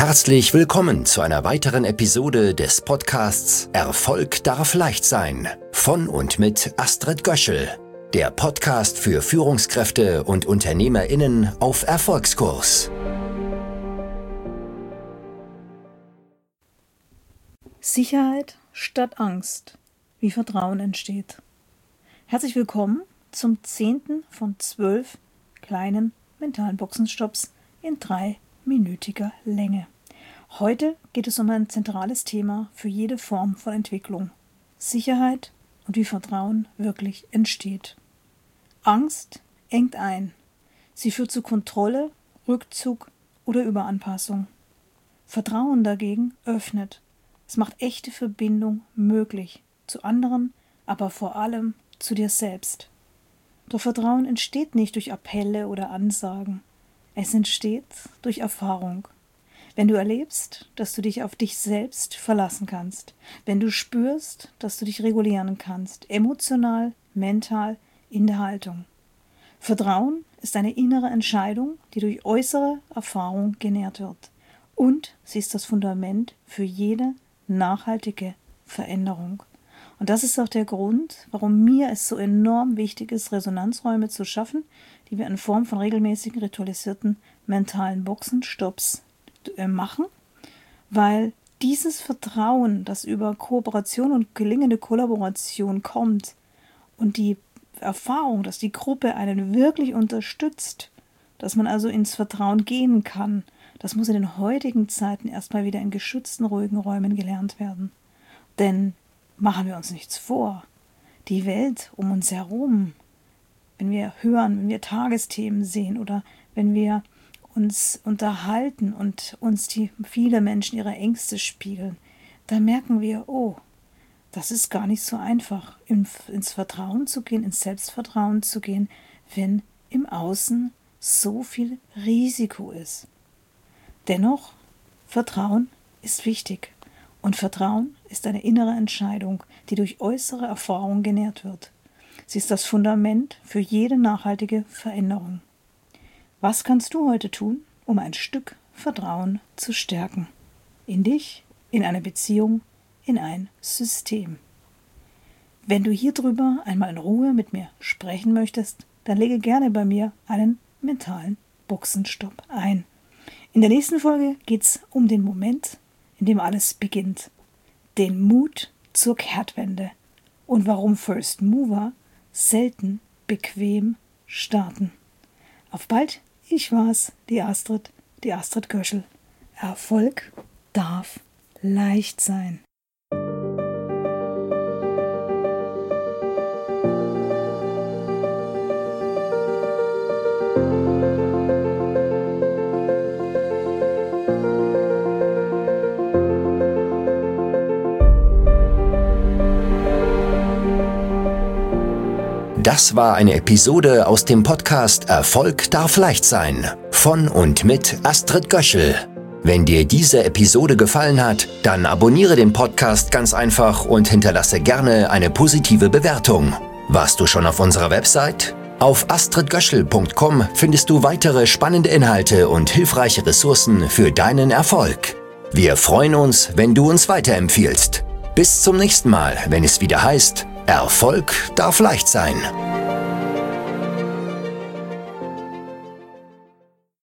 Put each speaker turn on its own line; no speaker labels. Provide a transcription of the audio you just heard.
Herzlich willkommen zu einer weiteren Episode des Podcasts Erfolg darf leicht sein von und mit Astrid Göschel, der Podcast für Führungskräfte und UnternehmerInnen auf Erfolgskurs.
Sicherheit statt Angst, wie Vertrauen entsteht. Herzlich willkommen zum 10. von 12 kleinen mentalen Boxenstopps in 3-minütiger Länge. Heute geht es um ein zentrales Thema für jede Form von Entwicklung: Sicherheit und wie Vertrauen wirklich entsteht. Angst engt ein. Sie führt zu Kontrolle, Rückzug oder Überanpassung. Vertrauen dagegen öffnet. Es macht echte Verbindung möglich, zu anderen, aber vor allem zu dir selbst. Doch Vertrauen entsteht nicht durch Appelle oder Ansagen. Es entsteht durch Erfahrung. Wenn du erlebst, dass du dich auf dich selbst verlassen kannst, wenn du spürst, dass du dich regulieren kannst, emotional, mental, in der Haltung. Vertrauen ist eine innere Entscheidung, die durch äußere Erfahrung genährt wird. Und sie ist das Fundament für jede nachhaltige Veränderung. Und das ist auch der Grund, warum mir es so enorm wichtig ist, Resonanzräume zu schaffen, die wir in Form von regelmäßigen ritualisierten mentalen Boxenstopps machen, weil dieses Vertrauen, das über Kooperation und gelingende Kollaboration kommt und die Erfahrung, dass die Gruppe einen wirklich unterstützt, dass man also ins Vertrauen gehen kann, das muss in den heutigen Zeiten erstmal wieder in geschützten, ruhigen Räumen gelernt werden. Denn machen wir uns nichts vor. Die Welt um uns herum, wenn wir hören, wenn wir Tagesthemen sehen oder wenn wir uns unterhalten und uns viele Menschen ihre Ängste spiegeln, da merken wir, oh, das ist gar nicht so einfach, ins Vertrauen zu gehen, ins Selbstvertrauen zu gehen, wenn im Außen so viel Risiko ist. Dennoch, Vertrauen ist wichtig. Und Vertrauen ist eine innere Entscheidung, die durch äußere Erfahrung genährt wird. Sie ist das Fundament für jede nachhaltige Veränderung. Was kannst du heute tun, um ein Stück Vertrauen zu stärken? In dich, in eine Beziehung, in ein System. Wenn du hier drüber einmal in Ruhe mit mir sprechen möchtest, dann lege gerne bei mir einen mentalen Boxenstopp ein. In der nächsten Folge geht es um den Moment, in dem alles beginnt. Den Mut zur Kehrtwende und warum First Mover selten bequem starten. Auf bald, ich war's, die Astrid Göschel. Erfolg darf leicht sein.
Das war eine Episode aus dem Podcast Erfolg darf leicht sein von und mit Astrid Göschel. Wenn dir diese Episode gefallen hat, dann abonniere den Podcast ganz einfach und hinterlasse gerne eine positive Bewertung. Warst du schon auf unserer Website? Auf astridgöschel.com findest du weitere spannende Inhalte und hilfreiche Ressourcen für deinen Erfolg. Wir freuen uns, wenn du uns weiterempfiehlst. Bis zum nächsten Mal, wenn es wieder heißt: Erfolg darf leicht sein.